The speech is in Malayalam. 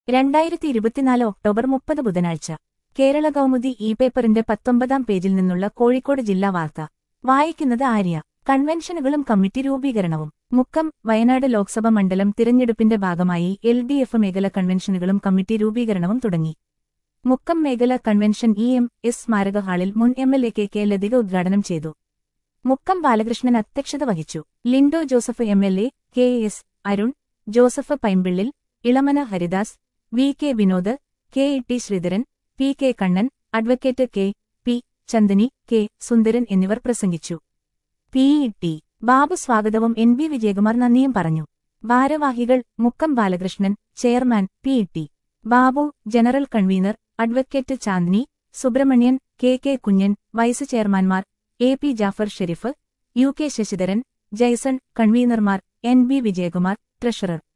2024 ഒക്ടോബർ 30 ബുധനാഴ്ച കേരള കൗമുദി ഇ പേപ്പറിന്റെ 19-ാം പേജിൽ നിന്നുള്ള കോഴിക്കോട് ജില്ലാ വാർത്ത വായിക്കുന്നത് ആര്യ. കൺവെൻഷനുകളും കമ്മിറ്റി രൂപീകരണവും. മുക്കം വയനാട് ലോക്സഭ മണ്ഡലം തിരഞ്ഞെടുപ്പിന്റെ ഭാഗമായി LDF മേഖല കൺവെൻഷനുകളും കമ്മിറ്റി രൂപീകരണവും തുടങ്ങി. മുക്കം മേഖല കൺവെൻഷൻ EMS സ്മാരക ഹാളിൽ മുൻ MLA കെ ലതിക ഉദ്ഘാടനം ചെയ്തു. മുക്കം ബാലകൃഷ്ണൻ അധ്യക്ഷത വഹിച്ചു. Lindo Joseph MLA, KS Arun, Joseph Paimpillil, Elamana Haridas, VK Vinod, KT Sreedharan, PK Kannan, advocate KP Chandni, K Sundaran എന്നിവർ പ്രസംഗിച്ചു. PT ബാബു സ്വാഗതവും NB വിജയകുമാർ നന്ദിയും പറഞ്ഞു. ഭാരവാഹികൾ Mukkam Balakrishnan, chairman PT Babu, general convenor advocate Chandni, Subrahmanian, KK Kunjan, vice ചെയർമാൻമാർ AP ജാഫർ ഷെരീഫ്, UK ശശിധരൻ, ജയ്സൺ, കൺവീനർമാർ NB വിജയകുമാർ, ട്രഷറർ